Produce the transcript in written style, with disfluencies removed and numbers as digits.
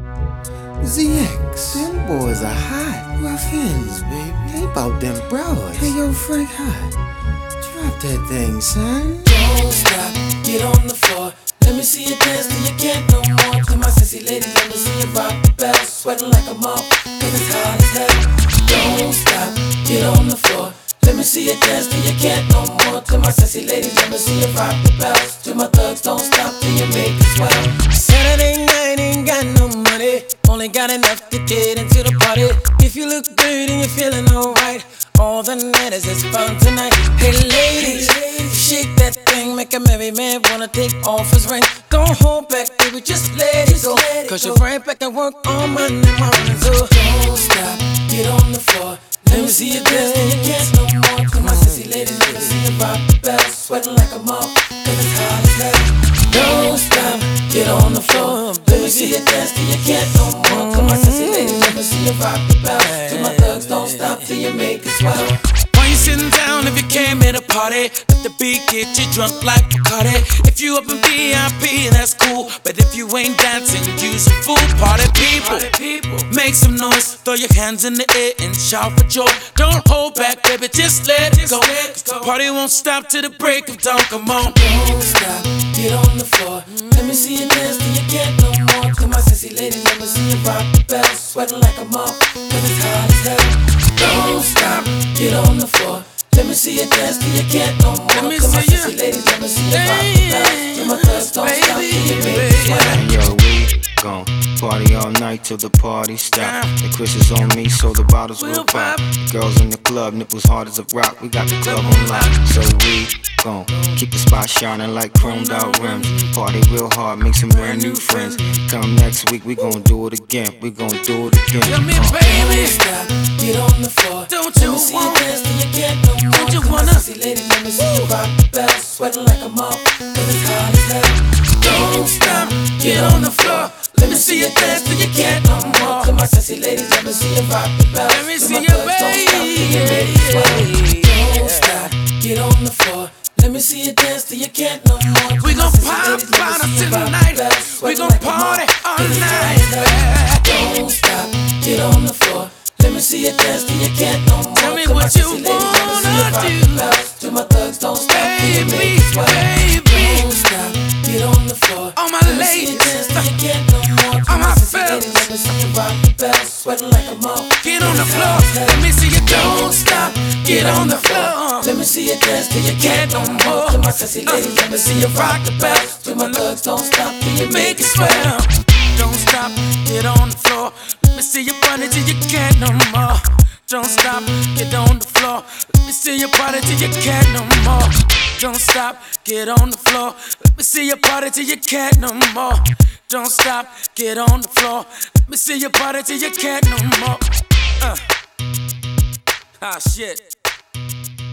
ZX, them boys are hot. Ruffians, baby. They bout them broads. Hey, yo, Frank Hot. Drop that thing, son. Don't stop, get on the floor. Let me see you dance till you can't no more. To my sissy ladies, let me see you rock the bell. Sweating like a moth, cause it's hot as hell. Don't stop, get on the floor. Let me see you dance till you can't no more. To my sissy ladies, let me see you rock the bells. To my thugs, don't stop till you make it swell. Saturday night, ain't got no money. Only got enough to get into the party. If you look good and you're feeling alright, all that matters is fun tonight. Hey ladies, shake that thing, make a merry man wanna take off his ring. Don't hold back, baby, just let it go. Cause you're right back at work on Monday morning. So don't stop, get on the floor. Let me see you dance till you can't no more. Come on, sissy ladies, let me see you rock the bell. Sweating like a moth, cause it's hot as hell. Don't stop, get on the floor. Let me see you dance till you can't no more. Come on, sissy ladies, let me see you rock the bell. To my thugs, don't stop till you make it swell. Why you sitting down if you came in a party? Let the beat get you drunk like Bacardi. If you up in VIP, that's cool. But if you ain't dancing, you's a fool. Party people, make some noise. Throw your hands in the air and shout for joy. Don't hold back, baby, just let it go. Cause the party won't stop till the break of dawn. Come on. Don't stop, get on the floor. Let me see you dance till you can't no more. To my sissy ladies, let me see you rock the bell. Sweating like a moth, cause it's hot as hell. Don't stop, get on the floor. Let me see you dance till you can't no more. Come on, sissy ladies, let me see you rock the bell. To my thugs, don't stop till you make it swell. Yo, we gon' party all night till the party stop. The Chris is on me, so the bottles will pop. The girls in the club, nipples hard as a rock. We got the club on lock, so we gon' keep the spot shining like chromed out rims. Party real hard, make some brand new friends. Come next week, we gon' do it again. We gon' do it again. Tell me, baby, Don't stop, get on the floor. don't Let you me see you want? dance till you can't no more. Don't you Come on, wanna? sissy ladies, let me see you rock the bell. Sweating like a moth, cause it's hot as hell. Don't stop, get on the floor. Let me see you dance till you can't no more. Come on, sissy ladies, let me see you rock the bell. Let me To see my you, thugs, don't stop till you make it swell. Don't stop, get on the floor. Let me see you dance till you can't no more. We Come on, gon' sissy pop ladies, let me bottles see you rock the tonight. bell. We Sweating gon' like a party moth, all cause it's hot night. as hell. Don't stop, get on the floor. Let me see you dance till you can't no more. Tell me Come on, what you sissy ladies, let me see you wanna rock do. the bell. To my thugs, don't stop till you make it swell. Baby, Don't stop, get on the floor. all my Let me see you ladies, dance till you can't no more. all Come my on, sissy fellas, ladies, let me see you rock the bell. Sweating like a moth. get on the floor. Let me see you don't stop. Get on the floor. Let me see you dance till you can't no more. To my sissy ladies, let me see you rock the bell. To my thugs, don't stop till you Make it swell. Don't stop. Get on the floor. Let me see you party till you can't no more. Don't stop. Get on the floor. Let me see you party till you can't no more. Don't stop. Get on the floor. Let me see you party till you can't no more. Don't stop. Get on the floor. Let me see you party till you can't no more. Ah shit.